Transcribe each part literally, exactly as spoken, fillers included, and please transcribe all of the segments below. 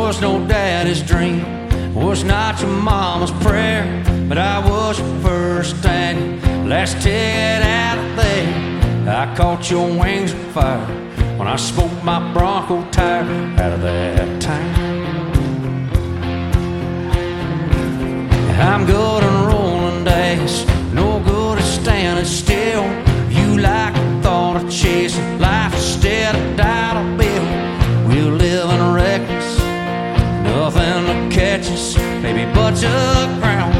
was no daddy's dream, was not your mama's prayer, but I was your first and last ticket out of there. I caught your wings on fire when I smoked my Bronco tire out of that tank. I'm good at rolling dice, no good at standing still. You like the thought of chasing life instead of dollar bill. We're living reckless, nothing to catch us, baby, but the ground.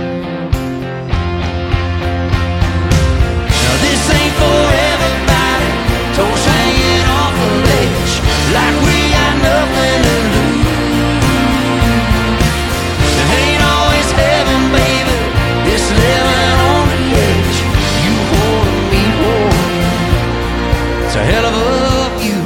Now this ain't for everybody, toes hanging off the ledge, like we got nothing to lose. It ain't always heaven, baby, it's living on the edge. You holding me, holding you, it's a hell of a view.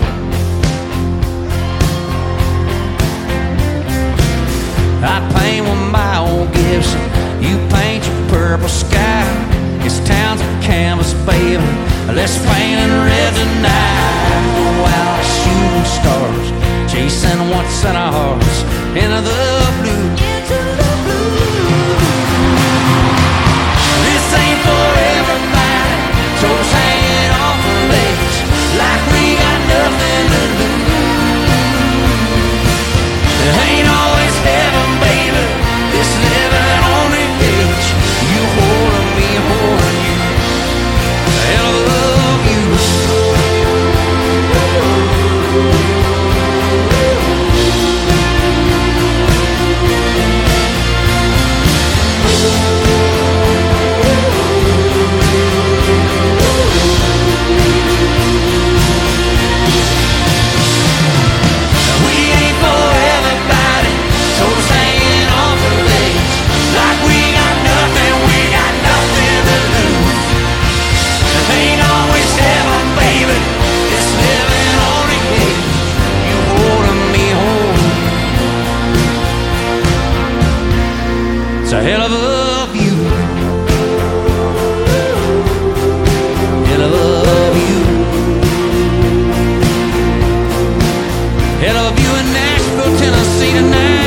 I paint with my old Gibson, you paint your purple sky. This town's a canvas, baby, let's paint it red tonight. Go out shooting stars, chasing what's in our hearts, into the blue, into the blue. This ain't for everybody, toes hanging off the ledge, like we got nothing to lose. It ain't always heaven, baby, it's living on the edge. You holding me, holding you, hell of a view. We ain't for everybody, toes hanging off the ledge, like we got nothing, we got nothing to lose. It ain't always heaven, baby, it's living on the edge. You holding me, holding you, it's a hell of a view, hell of a view, hell of a view in Nashville, Tennessee tonight.